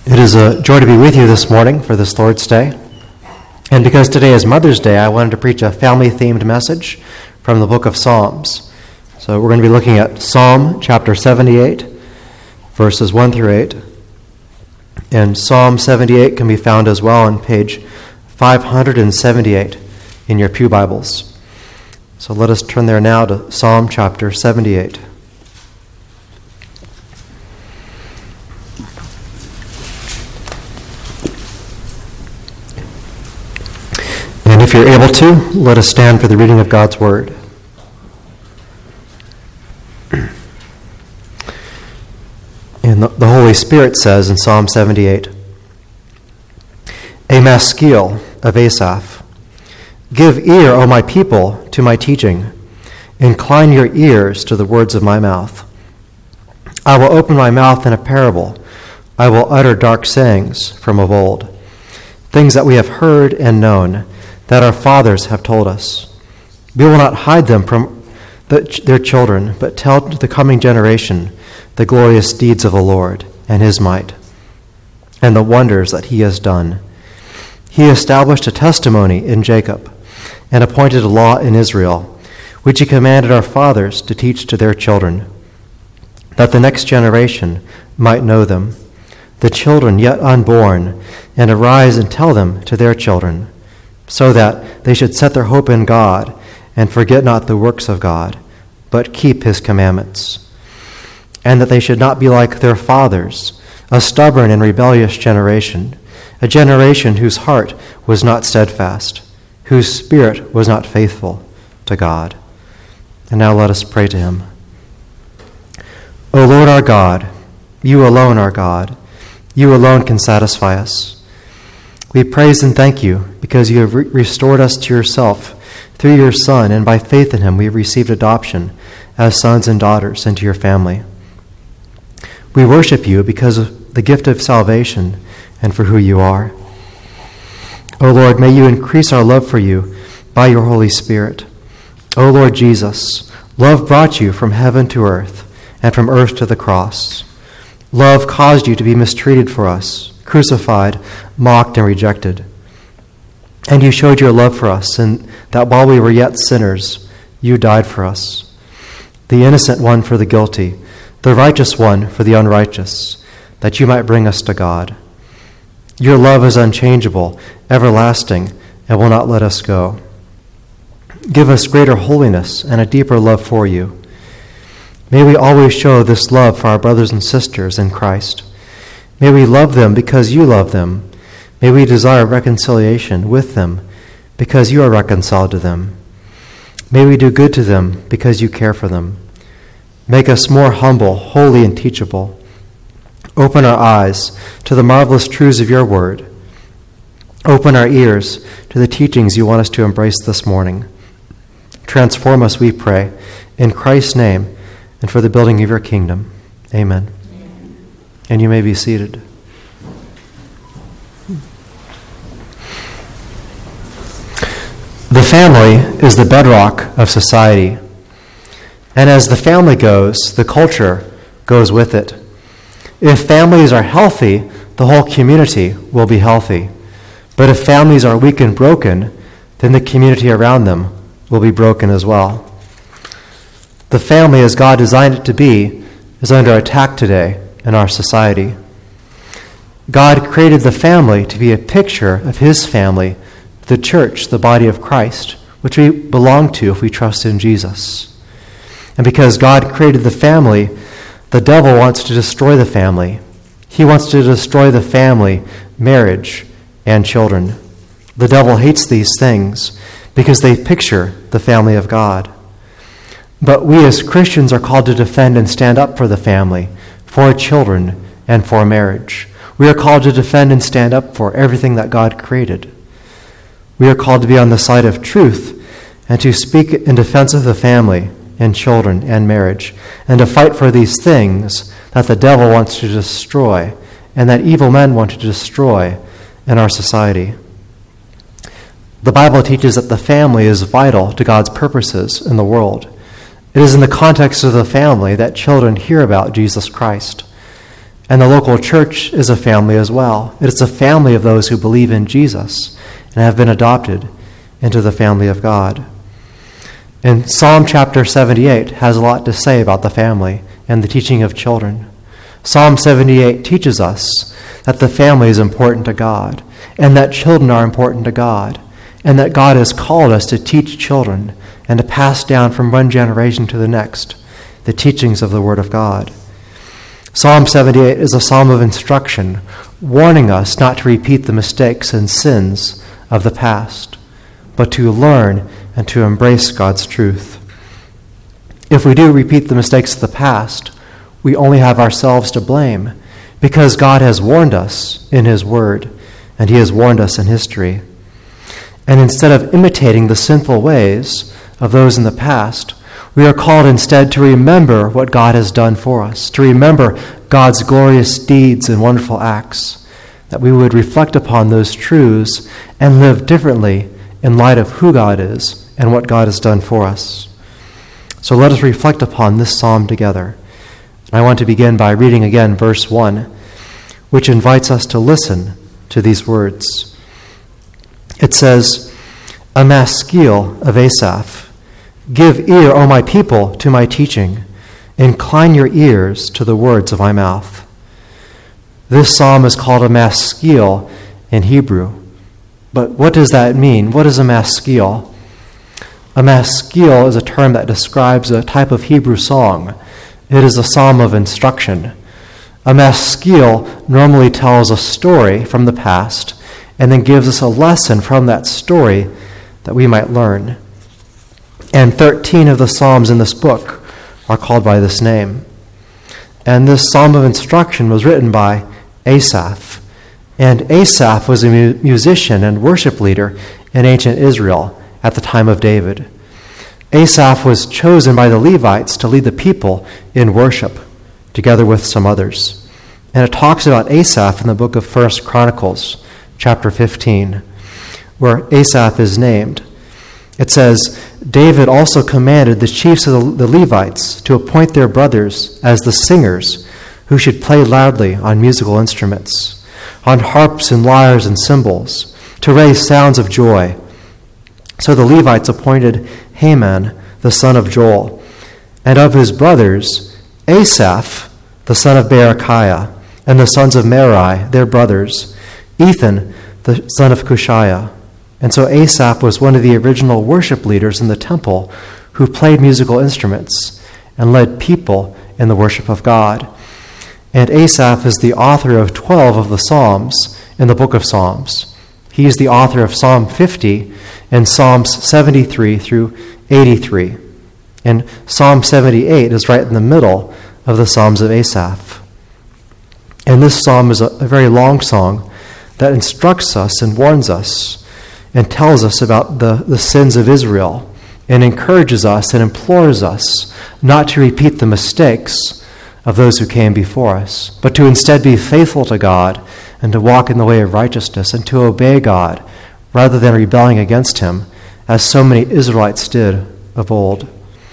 It is a joy to be with you this morning for this Lord's Day. And because today is Mother's Day, I wanted to preach a family-themed message from the book of Psalms. So we're going to be looking at Psalm chapter 78, verses 1 through 8. And Psalm 78 can be found as well on page 578 in your pew Bibles. So let us turn there now to Psalm chapter 78. And if you're able to, let us stand for the reading of God's Word. And the Holy Spirit says in Psalm 78, A maskil of Asaph, give ear, O my people, to my teaching. Incline your ears to the words of my mouth. I will open my mouth in a parable. I will utter dark sayings from of old, things that we have heard and known, that our fathers have told us. We will not hide them from their children, but tell to the coming generation the glorious deeds of the Lord and his might, and the wonders that he has done. He established a testimony in Jacob, and appointed a law in Israel, which he commanded our fathers to teach to their children, that the next generation might know them, the children yet unborn, and arise and tell them to their children, so that they should set their hope in God and forget not the works of God, but keep his commandments. And that they should not be like their fathers, a stubborn and rebellious generation, a generation whose heart was not steadfast, whose spirit was not faithful to God. And now let us pray to him. O Lord our God, you alone are God. You alone can satisfy us. We praise and thank you because you have restored us to yourself through your Son, and by faith in him we have received adoption as sons and daughters into your family. We worship you because of the gift of salvation and for who you are. O Lord, may you increase our love for you by your Holy Spirit. O Lord Jesus, love brought you from heaven to earth and from earth to the cross. Love caused you to be mistreated for us, crucified, mocked, and rejected. And you showed your love for us, and that while we were yet sinners, you died for us, the innocent one for the guilty, the righteous one for the unrighteous, that you might bring us to God. Your love is unchangeable, everlasting, and will not let us go. Give us greater holiness and a deeper love for you. May we always show this love for our brothers and sisters in Christ. May we love them because you love them. May we desire reconciliation with them because you are reconciled to them. May we do good to them because you care for them. Make us more humble, holy, and teachable. Open our eyes to the marvelous truths of your word. Open our ears to the teachings you want us to embrace this morning. Transform us, we pray, in Christ's name and for the building of your kingdom. Amen. And you may be seated. The family is the bedrock of society. And as the family goes, the culture goes with it. If families are healthy, the whole community will be healthy. But if families are weak and broken, then the community around them will be broken as well. The family, as God designed it to be, is under attack today in our society. God created the family to be a picture of his family, the church, the body of Christ, which we belong to if we trust in Jesus. And because God created the family, the devil wants to destroy the family. He wants to destroy the family, marriage, and children. The devil hates these things because they picture the family of God. But we as Christians are called to defend and stand up for the family, for children, and for marriage. We are called to defend and stand up for everything that God created. We are called to be on the side of truth and to speak in defense of the family and children and marriage, and to fight for these things that the devil wants to destroy and that evil men want to destroy in our society. The Bible teaches that the family is vital to God's purposes in the world. It is in the context of the family that children hear about Jesus Christ. And the local church is a family as well. It is a family of those who believe in Jesus and have been adopted into the family of God. And Psalm chapter 78 has a lot to say about the family and the teaching of children. Psalm 78 teaches us that the family is important to God, and that children are important to God, and that God has called us to teach children and to pass down from one generation to the next the teachings of the Word of God. Psalm 78 is a psalm of instruction, warning us not to repeat the mistakes and sins of the past, but to learn and to embrace God's truth. If we do repeat the mistakes of the past, we only have ourselves to blame, because God has warned us in His Word, and He has warned us in history. And instead of imitating the sinful ways of those in the past, we are called instead to remember what God has done for us, to remember God's glorious deeds and wonderful acts, that we would reflect upon those truths and live differently in light of who God is and what God has done for us. So let us reflect upon this psalm together. I want to begin by reading again verse 1, which invites us to listen to these words. It says, "A maskil of Asaph. Give ear, O my people, to my teaching. Incline your ears to the words of my mouth." This psalm is called a maskil in Hebrew. But what does that mean? What is a maskil? A maskil is a term that describes a type of Hebrew song. It is a psalm of instruction. A maskil normally tells a story from the past and then gives us a lesson from that story that we might learn. And 13 of the psalms in this book are called by this name. And this psalm of instruction was written by Asaph. And Asaph was a musician and worship leader in ancient Israel at the time of David. Asaph was chosen by the Levites to lead the people in worship, together with some others. And it talks about Asaph in the book of 1 Chronicles, chapter 15, where Asaph is named. It says, "David also commanded the chiefs of the Levites to appoint their brothers as the singers who should play loudly on musical instruments, on harps and lyres and cymbals, to raise sounds of joy. So the Levites appointed Heman, the son of Joel, and of his brothers, Asaph, the son of Berechiah, and the sons of Merari, their brothers, Ethan, the son of Cushiah. And so Asaph was one of the original worship leaders in the temple who played musical instruments and led people in the worship of God. And Asaph is the author of 12 of the Psalms in the book of Psalms. He is the author of Psalm 50 and Psalms 73 through 83. And Psalm 78 is right in the middle of the Psalms of Asaph. And this psalm is a very long song that instructs us and warns us and tells us about the sins of Israel and encourages us and implores us not to repeat the mistakes of those who came before us, but to instead be faithful to God and to walk in the way of righteousness and to obey God rather than rebelling against Him, as so many Israelites did of old.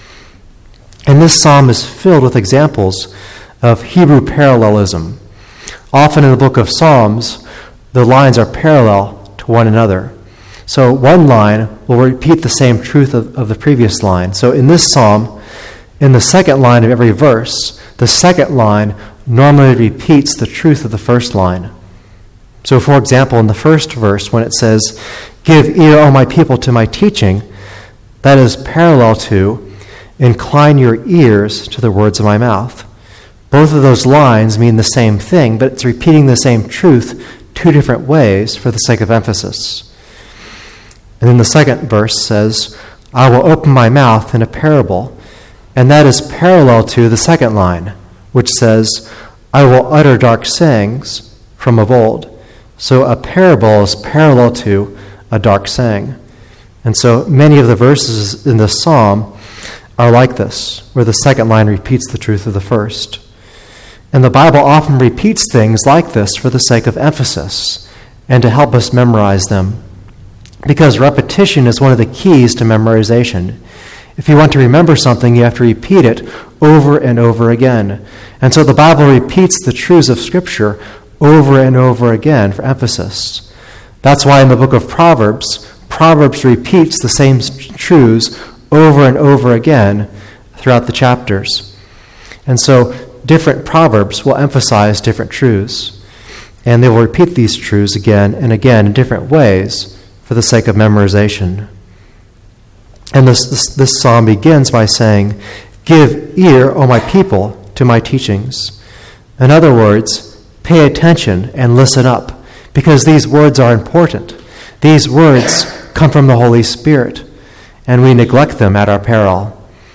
And this psalm is filled with examples of Hebrew parallelism. Often in the book of Psalms, the lines are parallel to one another. So one line will repeat the same truth of the previous line. So in this psalm, in the second line of every verse, the second line normally repeats the truth of the first line. So for example, in the first verse, when it says, "Give ear, O my people, to my teaching," that is parallel to, "Incline your ears to the words of my mouth." Both of those lines mean the same thing, but it's repeating the same truth two different ways for the sake of emphasis. And then the second verse says, "I will open my mouth in a parable," and that is parallel to the second line, which says, "I will utter dark sayings from of old." So a parable is parallel to a dark saying. And so many of the verses in this psalm are like this, where the second line repeats the truth of the first. And the Bible often repeats things like this for the sake of emphasis and to help us memorize them, because repetition is one of the keys to memorization. If you want to remember something, you have to repeat it over and over again. And so the Bible repeats the truths of Scripture over and over again for emphasis. That's why in the book of Proverbs repeats the same truths over and over again throughout the chapters. And so different proverbs will emphasize different truths. And they will repeat these truths again and again in different ways for the sake of memorization. And this psalm begins by saying, "Give ear, O my people, to my teachings." In other words, pay attention and listen up, because these words are important. These words come from the Holy Spirit, and we neglect them at our peril.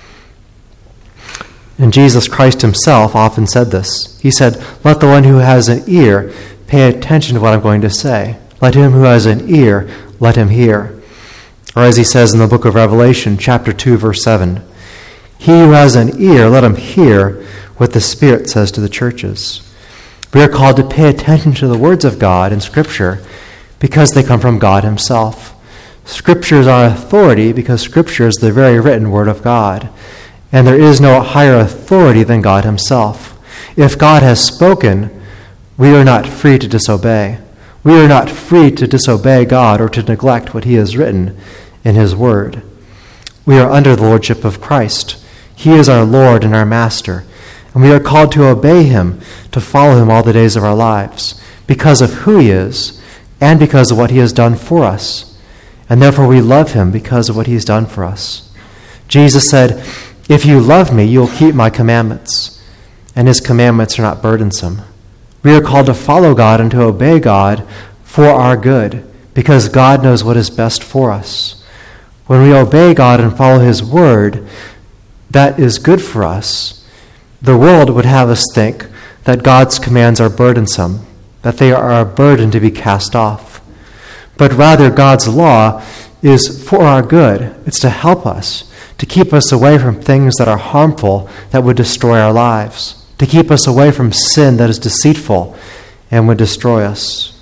And Jesus Christ himself often said this. He said, "Let the one who has an ear pay attention to what I'm going to say. Let him who has an ear, let him hear." Or as he says in the book of Revelation, chapter 2, verse 7, "He who has an ear, let him hear what the Spirit says to the churches." We are called to pay attention to the words of God in Scripture because they come from God himself. Scripture is our authority because Scripture is the very written Word of God. And there is no higher authority than God himself. If God has spoken, we are not free to disobey. We are not free to disobey God or to neglect what he has written in his word. We are under the lordship of Christ. He is our Lord and our Master. And we are called to obey him, to follow him all the days of our lives, because of who he is and because of what he has done for us. And therefore we love him because of what he's done for us. Jesus said, "If you love me, you will keep my commandments." And his commandments are not burdensome. We are called to follow God and to obey God for our good, because God knows what is best for us. When we obey God and follow his word, that is good for us. The world would have us think that God's commands are burdensome, that they are a burden to be cast off. But rather, God's law is for our good. It's to help us, to keep us away from things that are harmful, that would destroy our lives, to keep us away from sin that is deceitful and would destroy us.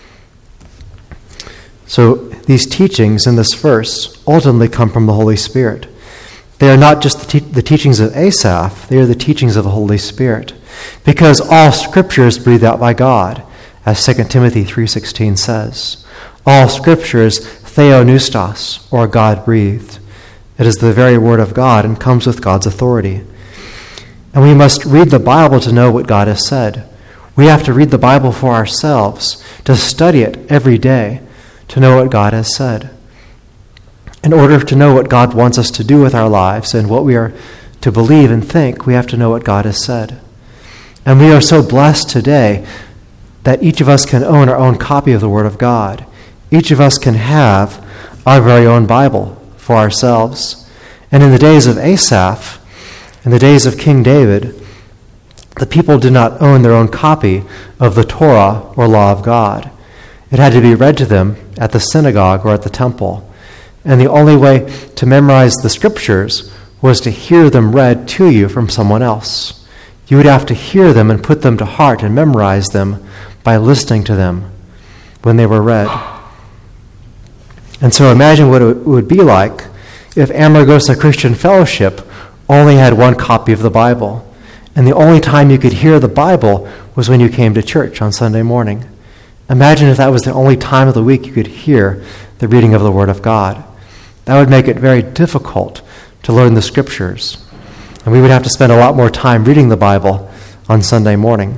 So these teachings in this verse ultimately come from the Holy Spirit. They are not just the teachings of Asaph, they are the teachings of the Holy Spirit, because all Scripture is breathed out by God, as 2 Timothy 3:16 says. All Scripture is theopneustos, or God-breathed. It is the very word of God and comes with God's authority. And we must read the Bible to know what God has said. We have to read the Bible for ourselves, to study it every day, to know what God has said. In order to know what God wants us to do with our lives and what we are to believe and think, we have to know what God has said. And we are so blessed today that each of us can own our own copy of the Word of God. Each of us can have our very own Bible for ourselves. And in the days of Asaph, in the days of King David, the people did not own their own copy of the Torah or law of God. It had to be read to them at the synagogue or at the temple. And the only way to memorize the Scriptures was to hear them read to you from someone else. You would have to hear them and put them to heart and memorize them by listening to them when they were read. And so imagine what it would be like if Amargosa Christian Fellowship only had one copy of the Bible, and the only time you could hear the Bible was when you came to church on Sunday morning. Imagine if that was the only time of the week you could hear the reading of the Word of God. That would make it very difficult to learn the Scriptures. And we would have to spend a lot more time reading the Bible on Sunday morning.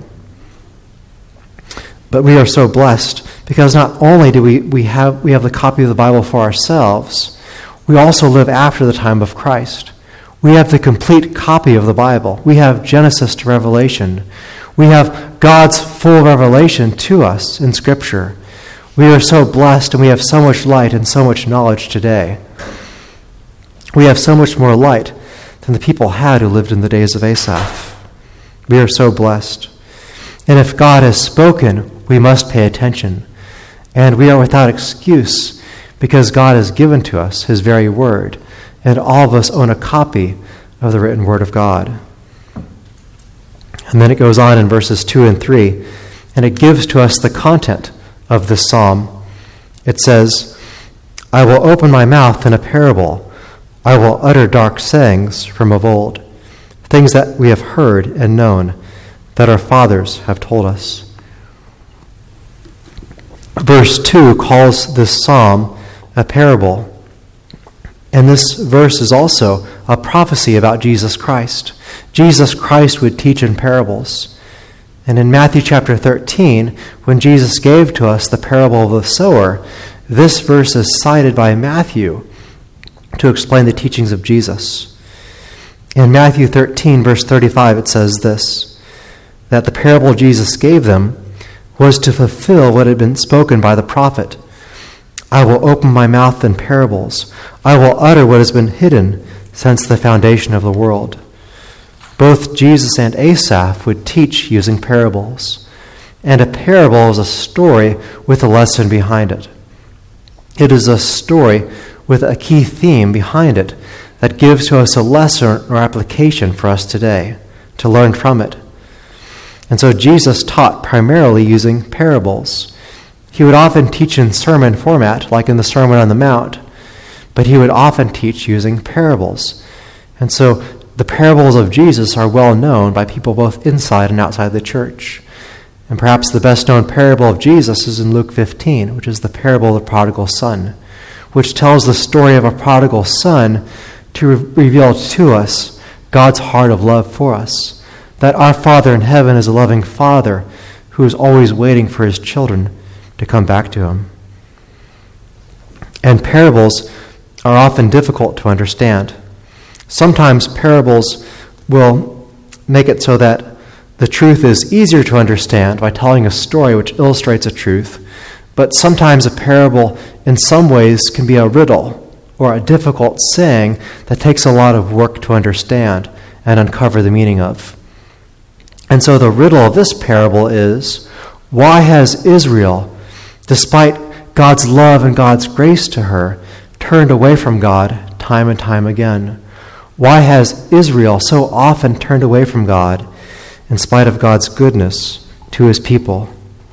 But we are so blessed because not only do we have the copy of the Bible for ourselves, we also live after the time of Christ. We have the complete copy of the Bible. We have Genesis to Revelation. We have God's full revelation to us in Scripture. We are so blessed, and we have so much light and so much knowledge today. We have so much more light than the people had who lived in the days of Asaph. We are so blessed. And if God has spoken, we must pay attention. And we are without excuse because God has given to us his very word, and all of us own a copy of the written word of God. And then it goes on in verses 2 and 3, and it gives to us the content of this psalm. It says, "I will open my mouth in a parable. I will utter dark sayings from of old, things that we have heard and known, that our fathers have told us. Verse 2 calls this psalm a parable. And this verse is also a prophecy about Jesus Christ. Jesus Christ would teach in parables. And in Matthew chapter 13, when Jesus gave to us the parable of the sower, this verse is cited by Matthew to explain the teachings of Jesus. In Matthew 13, verse 35, it says this, that the parable Jesus gave them was to fulfill what had been spoken by the prophet. I will open my mouth in parables. I will utter what has been hidden since the foundation of the world. Both Jesus and Asaph would teach using parables. And a parable is a story with a lesson behind it. It is a story with a key theme behind it that gives to us a lesson or application for us today to learn from it. And so Jesus taught primarily using parables. He would often teach in sermon format, like in the Sermon on the Mount, but he would often teach using parables. And so the parables of Jesus are well known by people both inside and outside the church. And perhaps the best known parable of Jesus is in Luke 15, which is the parable of the prodigal son, which tells the story of a prodigal son to reveal to us God's heart of love for us. That our Father in heaven is a loving Father who is always waiting for his children to come back to him. And parables are often difficult to understand. Sometimes parables will make it so that the truth is easier to understand by telling a story which illustrates a truth, but sometimes a parable in some ways can be a riddle or a difficult saying that takes a lot of work to understand and uncover the meaning of. And so the riddle of this parable is, why has Israel, despite God's love and God's grace to her, turned away from God time and time again? Why has Israel so often turned away from God in spite of God's goodness to his people?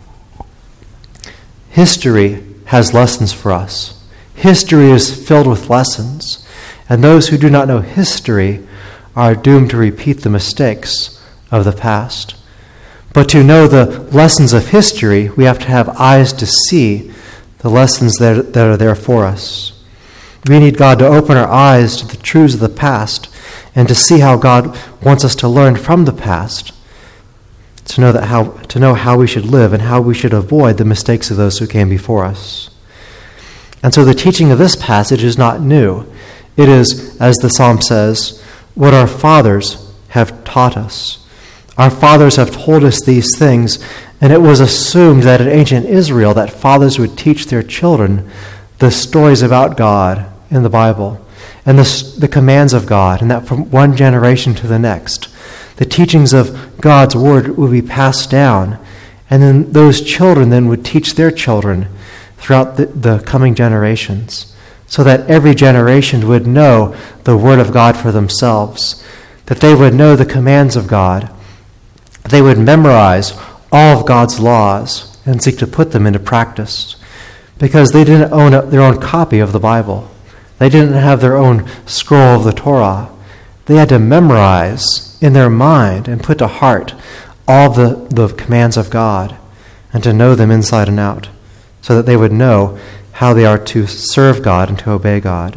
History has lessons for us. History is filled with lessons, and those who do not know history are doomed to repeat the mistakes of the past. But to know the lessons of history, we have to have eyes to see the lessons that are there for us. We need God to open our eyes to the truths of the past and to see how God wants us to learn from the past, to know how we should live and how we should avoid the mistakes of those who came before us. And so the teaching of this passage is not new. It is, as the psalm says, what our fathers have taught us. Our fathers have told us these things, and it was assumed that in ancient Israel that fathers would teach their children the stories about God in the Bible and the commands of God, and that from one generation to the next, the teachings of God's word would be passed down, and then those children then would teach their children throughout the coming generations, so that every generation would know the word of God for themselves, that they would know the commands of God. They would memorize all of God's laws and seek to put them into practice, because they didn't own their own copy of the Bible. They didn't have their own scroll of the Torah. They had to memorize in their mind and put to heart all the commands of God and to know them inside and out, so that they would know how they are to serve God and to obey God.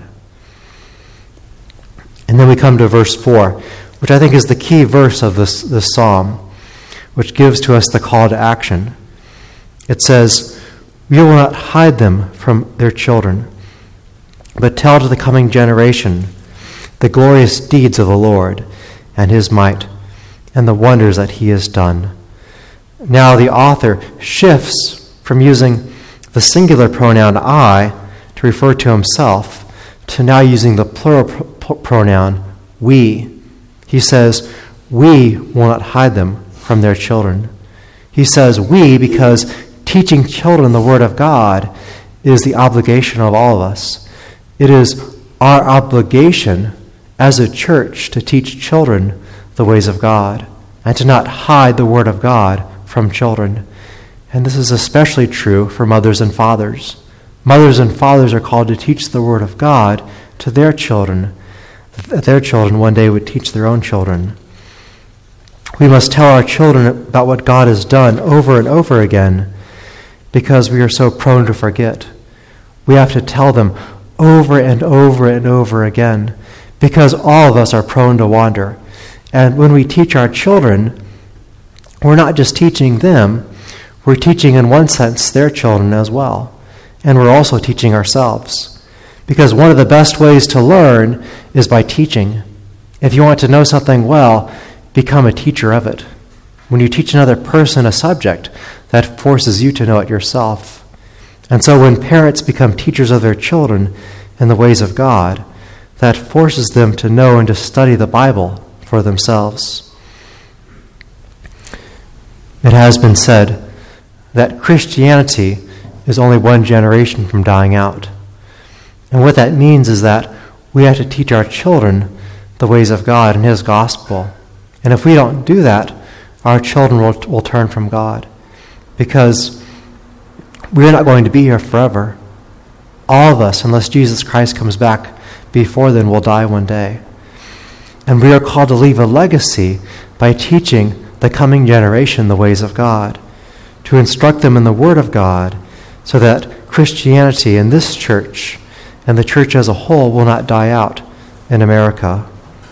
And then we come to verse 4, which I think is the key verse of this psalm, which gives to us the call to action. It says, "We will not hide them from their children, but tell to the coming generation the glorious deeds of the Lord and his might and the wonders that he has done." Now the author shifts from using the singular pronoun I to refer to himself to now using the plural pronoun we. He says, we will not hide them from their children. He says we because teaching children the word of God is the obligation of all of us. It is our obligation as a church to teach children the ways of God and to not hide the word of God from children. And this is especially true for mothers and fathers. Mothers and fathers are called to teach the word of God to their children that their children one day would teach their own children. We must tell our children about what God has done over and over again because we are so prone to forget. We have to tell them over and over and over again because all of us are prone to wander. And when we teach our children, we're not just teaching them, we're teaching in one sense their children as well. And we're also teaching ourselves. Because one of the best ways to learn is by teaching. If you want to know something well, become a teacher of it. When you teach another person a subject, that forces you to know it yourself. And so when parents become teachers of their children in the ways of God, that forces them to know and to study the Bible for themselves. It has been said that Christianity is only one generation from dying out. And what that means is that we have to teach our children the ways of God and His gospel. And if we don't do that, our children will turn from God. Because we're not going to be here forever. All of us, unless Jesus Christ comes back before then, will die one day. And we are called to leave a legacy by teaching the coming generation the ways of God, to instruct them in the Word of God, so that Christianity in this church and the church as a whole will not die out in America.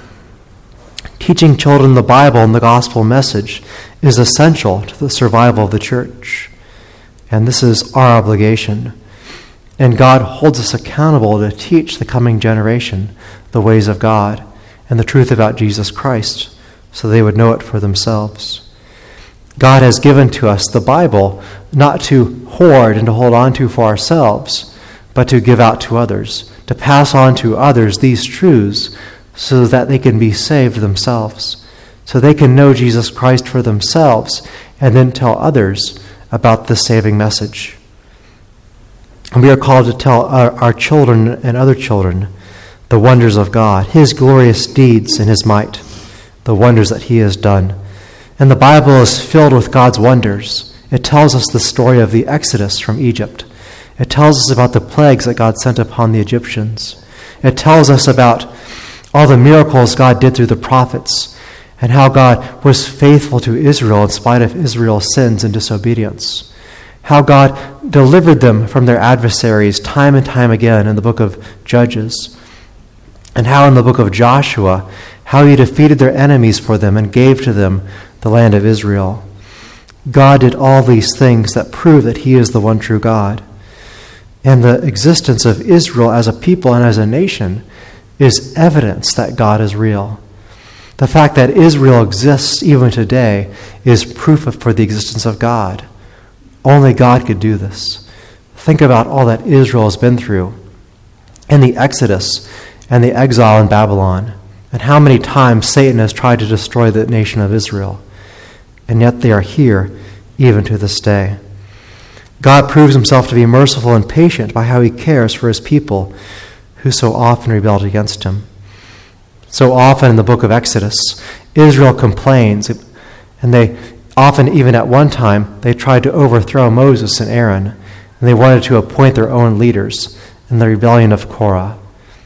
Teaching children the Bible and the gospel message is essential to the survival of the church. And this is our obligation. And God holds us accountable to teach the coming generation the ways of God and the truth about Jesus Christ, so they would know it for themselves. God has given to us the Bible not to hoard and to hold on to for ourselves, but to give out to others, to pass on to others these truths so that they can be saved themselves, so they can know Jesus Christ for themselves and then tell others about the saving message. And we are called to tell our children and other children the wonders of God, His glorious deeds and His might, the wonders that He has done. And the Bible is filled with God's wonders. It tells us the story of the Exodus from Egypt. It tells us about the plagues that God sent upon the Egyptians. It tells us about all the miracles God did through the prophets and how God was faithful to Israel in spite of Israel's sins and disobedience. How God delivered them from their adversaries time and time again in the book of Judges. And how in the book of Joshua, how He defeated their enemies for them and gave to them the land of Israel. God did all these things that prove that He is the one true God. And the existence of Israel as a people and as a nation is evidence that God is real. The fact that Israel exists even today is proof for the existence of God. Only God could do this. Think about all that Israel has been through in the Exodus and the exile in Babylon, and how many times Satan has tried to destroy the nation of Israel. And yet they are here even to this day. God proves Himself to be merciful and patient by how He cares for His people who so often rebelled against Him. So often in the book of Exodus, Israel complains, and they often, even at one time, they tried to overthrow Moses and Aaron, and they wanted to appoint their own leaders in the rebellion of Korah.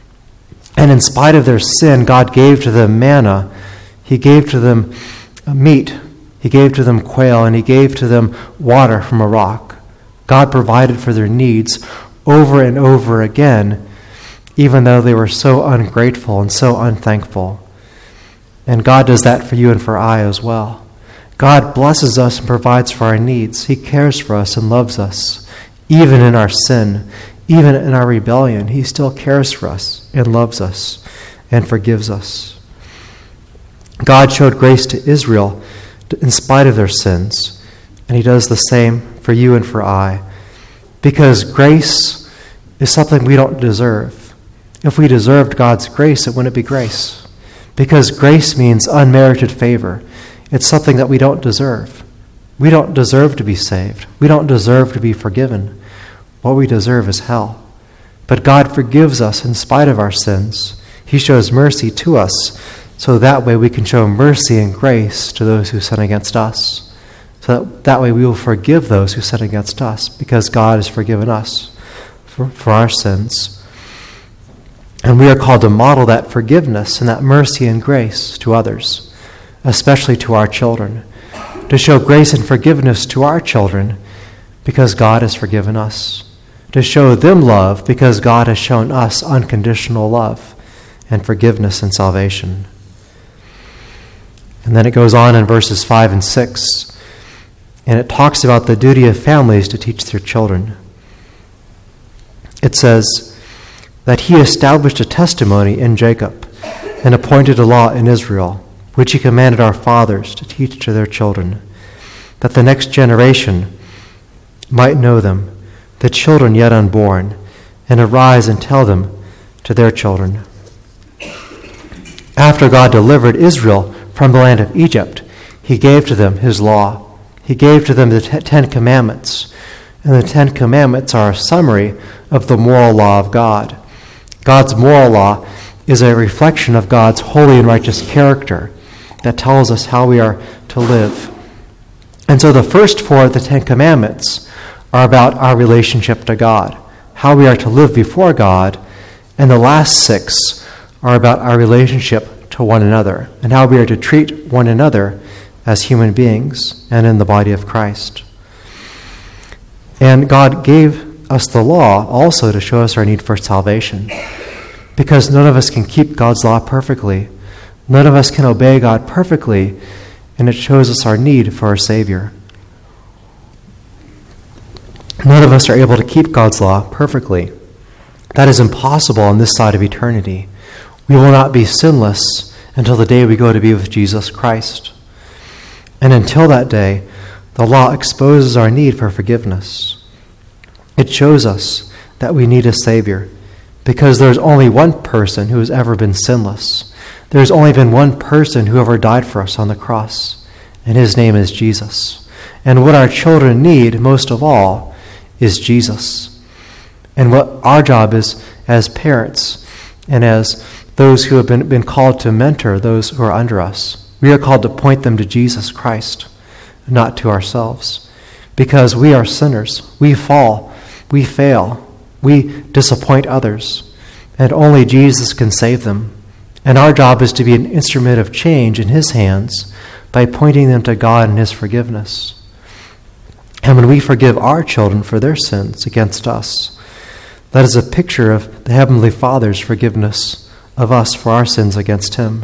And in spite of their sin, God gave to them manna. He gave to them meat. He gave to them quail, and He gave to them water from a rock. God provided for their needs over and over again, even though they were so ungrateful and so unthankful. And God does that for you and for I as well. God blesses us and provides for our needs. He cares for us and loves us. Even in our sin, even in our rebellion, He still cares for us and loves us and forgives us. God showed grace to Israel in spite of their sins, and He does the same for you and for I, because grace is something we don't deserve. If we deserved God's grace, it wouldn't be grace, because grace means unmerited favor. It's something that we don't deserve. We don't deserve to be saved. We don't deserve to be forgiven. What we deserve is hell. But God forgives us in spite of our sins. He shows mercy to us, so that way we can show mercy and grace to those who sin against us. So that way we will forgive those who sin against us, because God has forgiven us for our sins. And we are called to model that forgiveness and that mercy and grace to others, especially to our children, to show grace and forgiveness to our children because God has forgiven us, to show them love because God has shown us unconditional love and forgiveness and salvation. And then it goes on in verses 5 and 6, and it talks about the duty of families to teach their children. It says that he established a testimony in Jacob and appointed a law in Israel, which he commanded our fathers to teach to their children, that the next generation might know them, the children yet unborn, and arise and tell them to their children. After God delivered Israel from the land of Egypt, he gave to them his law. He gave to them the Ten Commandments. And the Ten Commandments are a summary of the moral law of God. God's moral law is a reflection of God's holy and righteous character that tells us how we are to live. And so the first four of the Ten Commandments are about our relationship to God, how we are to live before God, and the last six are about our relationship to one another and how we are to treat one another as human beings and in the body of Christ. And God gave us the law also to show us our need for salvation, because none of us can keep God's law perfectly. None of us can obey God perfectly, and it shows us our need for a Savior. None of us are able to keep God's law perfectly. That is impossible on this side of eternity. We will not be sinless until the day we go to be with Jesus Christ. And until that day, the law exposes our need for forgiveness. It shows us that we need a Savior, because there's only one person who has ever been sinless. There's only been one person who ever died for us on the cross, and his name is Jesus. And what our children need most of all is Jesus. And what our job is as parents and as those who have been called to mentor those who are under us, we are called to point them to Jesus Christ, not to ourselves. Because we are sinners. We fall. We fail. We disappoint others. And only Jesus can save them. And our job is to be an instrument of change in his hands by pointing them to God and his forgiveness. And when we forgive our children for their sins against us, that is a picture of the Heavenly Father's forgiveness of us for our sins against him.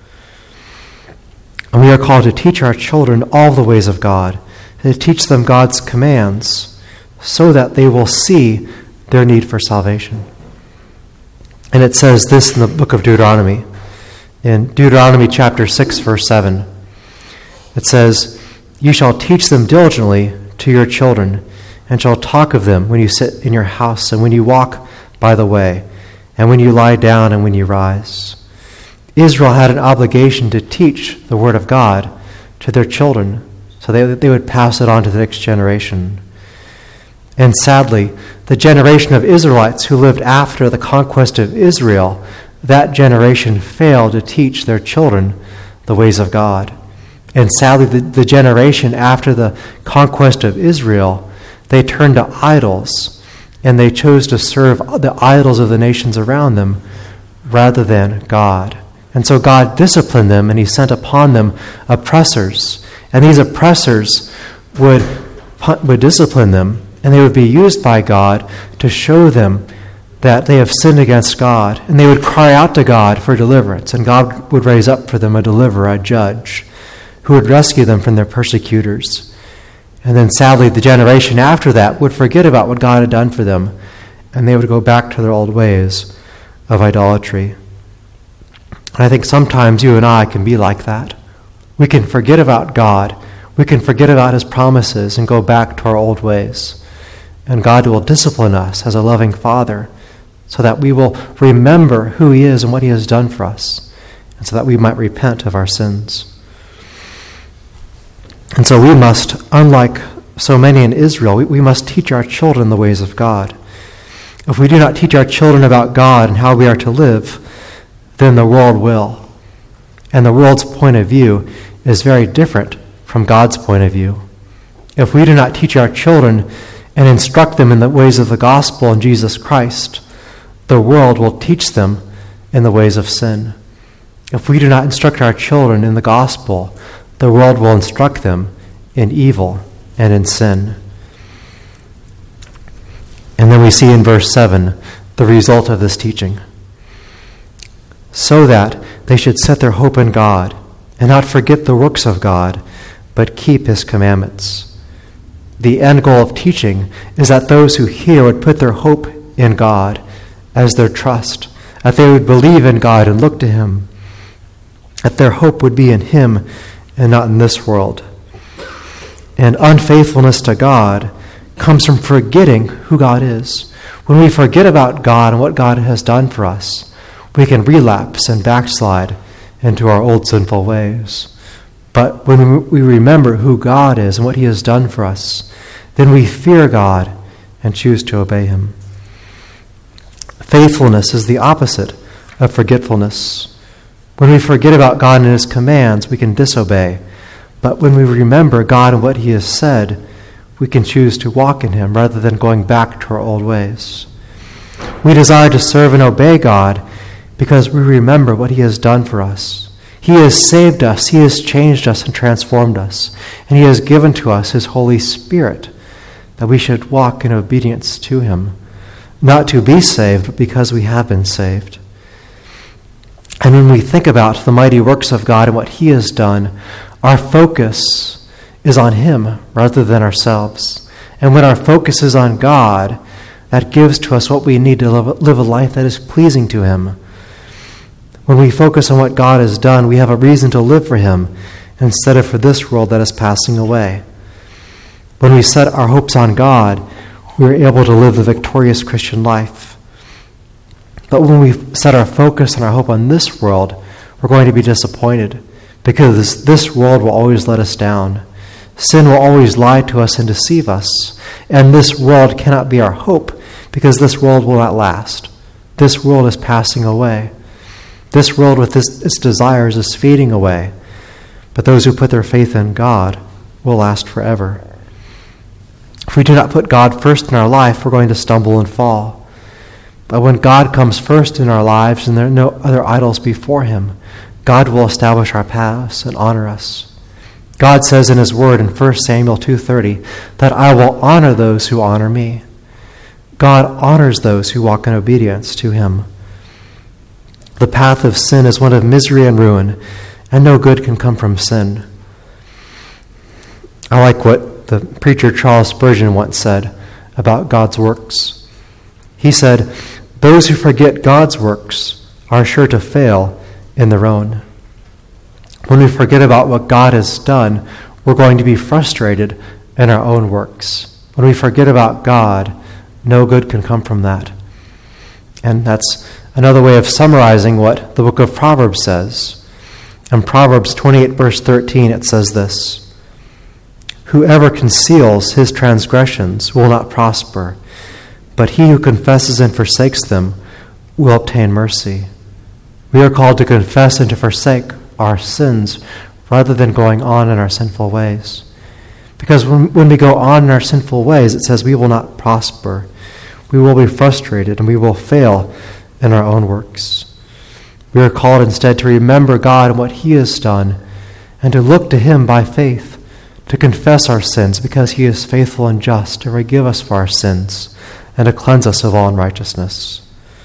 And we are called to teach our children all the ways of God, to teach them God's commands so that they will see their need for salvation. And it says this in the book of Deuteronomy. In Deuteronomy chapter 6, verse 7, it says, "You shall teach them diligently to your children, and shall talk of them when you sit in your house, and when you walk by the way, and when you lie down, and when you rise." Israel had an obligation to teach the word of God to their children, so they would pass it on to the next generation. And sadly, the generation of Israelites who lived after the conquest of Israel, that generation failed to teach their children the ways of God. And sadly, the generation after the conquest of Israel, they turned to idols, and they chose to serve the idols of the nations around them rather than God. And so God disciplined them, and he sent upon them oppressors. And these oppressors would discipline them, and they would be used by God to show them that they have sinned against God. And they would cry out to God for deliverance, and God would raise up for them a deliverer, a judge, who would rescue them from their persecutors. And then sadly, the generation after that would forget about what God had done for them, and they would go back to their old ways of idolatry. And I think sometimes you and I can be like that. We can forget about God. We can forget about his promises and go back to our old ways. And God will discipline us as a loving Father so that we will remember who he is and what he has done for us, and so that we might repent of our sins. And so we must, unlike so many in Israel, we must teach our children the ways of God. If we do not teach our children about God and how we are to live, then the world will. And the world's point of view is very different from God's point of view. If we do not teach our children and instruct them in the ways of the gospel and Jesus Christ, the world will teach them in the ways of sin. If we do not instruct our children in the gospel, the world will instruct them in evil and in sin. And then we see in verse 7 the result of this teaching. So that they should set their hope in God and not forget the works of God, but keep his commandments. The end goal of teaching is that those who hear would put their hope in God as their trust, that they would believe in God and look to him, that their hope would be in him and not in this world. And unfaithfulness to God comes from forgetting who God is. When we forget about God and what God has done for us, we can relapse and backslide into our old sinful ways. But when we remember who God is and what he has done for us, then we fear God and choose to obey him. Faithfulness is the opposite of forgetfulness. When we forget about God and his commands, we can disobey. But when we remember God and what he has said, we can choose to walk in him rather than going back to our old ways. We desire to serve and obey God because we remember what he has done for us. He has saved us, he has changed us and transformed us, and he has given to us his Holy Spirit that we should walk in obedience to him, not to be saved, but because we have been saved. And when we think about the mighty works of God and what he has done, our focus is on him rather than ourselves. And when our focus is on God, that gives to us what we need to live a life that is pleasing to him. When we focus on what God has done, we have a reason to live for him instead of for this world that is passing away. When we set our hopes on God, we are able to live the victorious Christian life. But when we set our focus and our hope on this world, we're going to be disappointed because this world will always let us down. Sin will always lie to us and deceive us. And this world cannot be our hope because this world will not last. This world is passing away. This world with its desires is fading away. But those who put their faith in God will last forever. If we do not put God first in our life, we're going to stumble and fall. But when God comes first in our lives and there are no other idols before him, God will establish our paths and honor us. God says in his word in 1 Samuel 2:30 that I will honor those who honor me. God honors those who walk in obedience to him. The path of sin is one of misery and ruin, and no good can come from sin. I like what the preacher Charles Spurgeon once said about God's works. He said, "Those who forget God's works are sure to fail in their own." When we forget about what God has done, we're going to be frustrated in our own works. When we forget about God, no good can come from that. And that's another way of summarizing what the book of Proverbs says. In Proverbs 28, verse 13, it says this: "Whoever conceals his transgressions will not prosper, but he who confesses and forsakes them will obtain mercy." We are called to confess and to forsake our sins rather than going on in our sinful ways. Because when we go on in our sinful ways, it says we will not prosper. We will be frustrated and we will fail in our own works. We are called instead to remember God and what he has done and to look to him by faith, to confess our sins because he is faithful and just to forgive us for our sins and to cleanse us of all unrighteousness.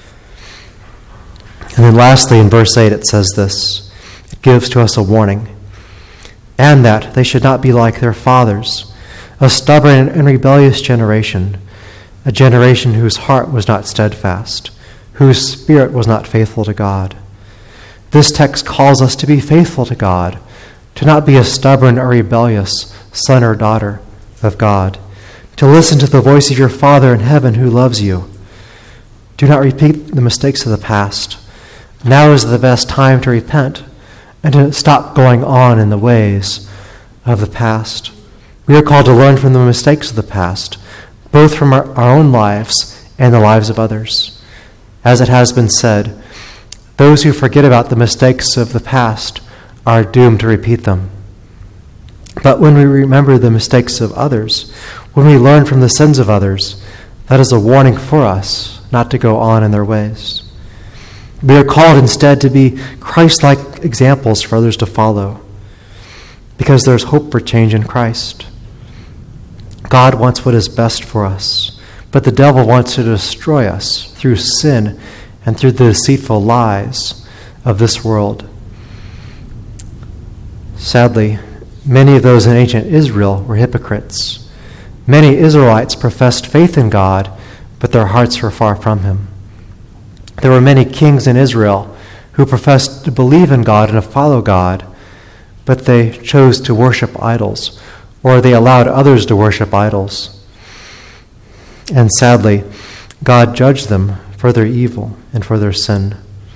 And then lastly, in verse 8, it says this. It gives to us a warning. "And that they should not be like their fathers, a stubborn and rebellious generation, a generation whose heart was not steadfast, whose spirit was not faithful to God." This text calls us to be faithful to God, to not be a stubborn or rebellious son or daughter of God, to listen to the voice of your Father in heaven who loves you. Do not repeat the mistakes of the past. Now is the best time to repent and to stop going on in the ways of the past. We are called to learn from the mistakes of the past, both from our own lives and the lives of others. As it has been said, those who forget about the mistakes of the past are doomed to repeat them. But when we remember the mistakes of others, when we learn from the sins of others, that is a warning for us not to go on in their ways. We are called instead to be Christ-like examples for others to follow, because there's hope for change in Christ. God wants what is best for us, but the devil wants to destroy us through sin and through the deceitful lies of this world. Sadly, many of those in ancient Israel were hypocrites. Many Israelites professed faith in God, but their hearts were far from him. There were many kings in Israel who professed to believe in God and to follow God, but they chose to worship idols, or they allowed others to worship idols. And sadly, God judged them for their evil and for their sin.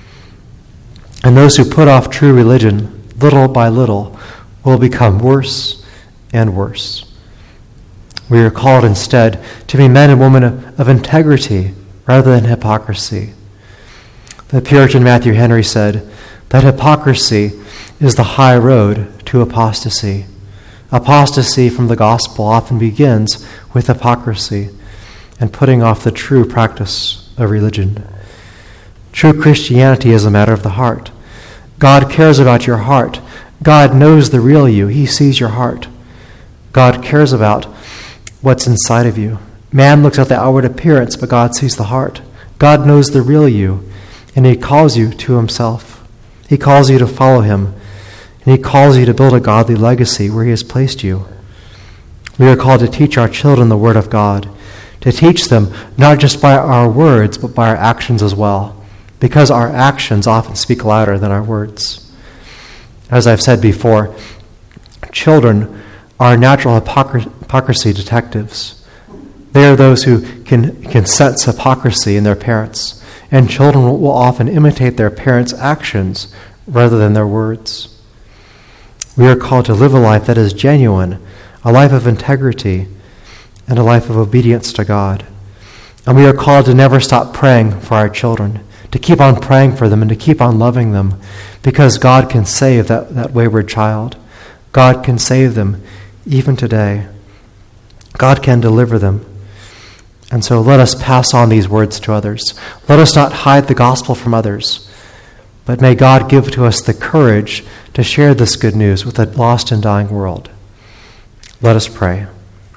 And those who put off true religion, little by little, will become worse and worse. We are called instead to be men and women of integrity rather than hypocrisy. The Puritan Matthew Henry said that hypocrisy is the high road to apostasy. Apostasy from the gospel often begins with hypocrisy and putting off the true practice of religion. True Christianity is a matter of the heart. God cares about your heart. God knows the real you. He sees your heart. God cares about what's inside of you. Man looks at the outward appearance, but God sees the heart. God knows the real you, and he calls you to himself. He calls you to follow him, and he calls you to build a godly legacy where he has placed you. We are called to teach our children the word of God, to teach them not just by our words, but by our actions as well, because our actions often speak louder than our words. As I've said before, children are natural hypocrisy detectives. They are those who can sense hypocrisy in their parents, and children will often imitate their parents' actions rather than their words. We are called to live a life that is genuine, a life of integrity, and a life of obedience to God. And we are called to never stop praying for our children, to keep on praying for them and to keep on loving them, because God can save that wayward child. God can save them even today. God can deliver them. And so let us pass on these words to others. Let us not hide the gospel from others, but may God give to us the courage to share this good news with a lost and dying world. Let us pray.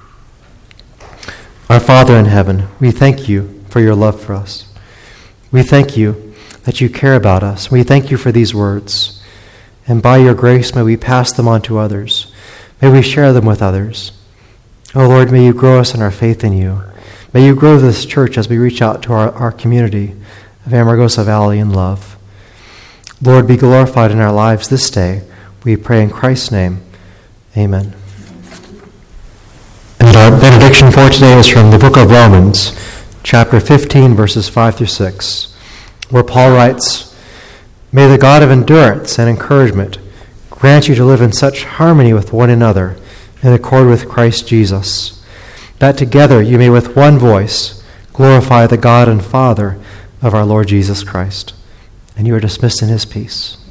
Our Father in heaven, we thank you for your love for us. We thank you that you care about us. We thank you for these words. And by your grace, may we pass them on to others. May we share them with others. Oh Lord, may you grow us in our faith in you. May you grow this church as we reach out to our community of Amargosa Valley in love. Lord, be glorified in our lives this day. We pray in Christ's name. Amen. And our benediction for today is from the book of Romans, chapter 15, verses 5 through 6, where Paul writes, "May the God of endurance and encouragement grant you to live in such harmony with one another in accord with Christ Jesus, that together you may with one voice glorify the God and Father of our Lord Jesus Christ." And you are dismissed in his peace.